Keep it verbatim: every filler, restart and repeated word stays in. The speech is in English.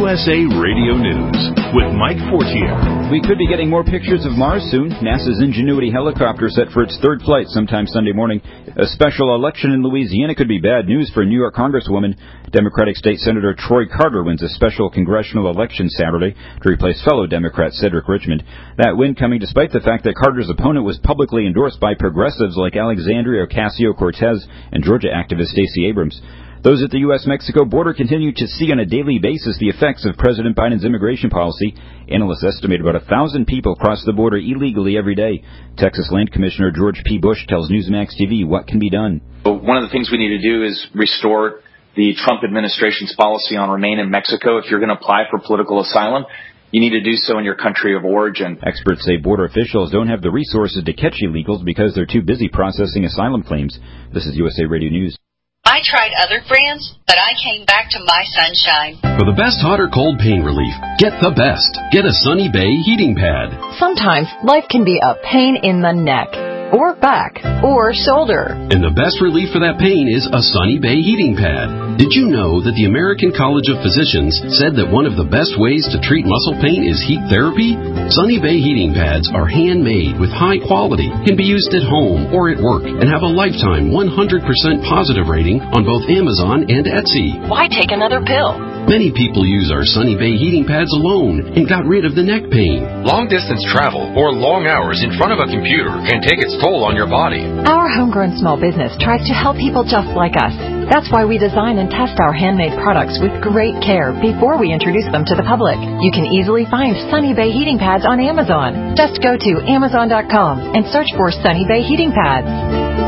U S A Radio News with Mike Fortier. We could be getting more pictures of Mars soon. NASA's Ingenuity helicopter set for its third flight sometime Sunday morning. A special election in Louisiana could be bad news for New York Congresswoman. Democratic State Senator Troy Carter wins a special congressional election Saturday to replace fellow Democrat Cedric Richmond. That win coming despite the fact that Carter's opponent was publicly endorsed by progressives like Alexandria Ocasio-Cortez and Georgia activist Stacey Abrams. Those at the U S Mexico border continue to see on a daily basis the effects of President Biden's immigration policy. Analysts estimate about a thousand people cross the border illegally every day. Texas Land Commissioner George P. Bush tells Newsmax T V what can be done. One of the things we need to do is restore the Trump administration's policy on remain in Mexico. If you're going to apply for political asylum, you need to do so in your country of origin. Experts say border officials don't have the resources to catch illegals because they're too busy processing asylum claims. This is U S A Radio News. I tried other brands, but I came back to My Sunshine. For the best hot or cold pain relief, get the best. Get a Sunny Bay heating pad. Sometimes life can be a pain in the neck, or back, or shoulder. And the best relief for that pain is a Sunny Bay heating pad. Did you know that the American College of Physicians said that one of the best ways to treat muscle pain is heat therapy? Sunny Bay heating pads are handmade with high quality, can be used at home or at work, and have a lifetime one hundred percent positive rating on both Amazon and Etsy. Why take another pill? Many people use our Sunny Bay heating pads alone and got rid of the neck pain. Long-distance travel or long hours in front of a computer can take its toll on your body. Our homegrown small business tries to help people just like us. That's why we design and test our handmade products with great care before we introduce them to the public. You can easily find Sunny Bay heating pads on Amazon. Just go to Amazon dot com and search for Sunny Bay heating pads.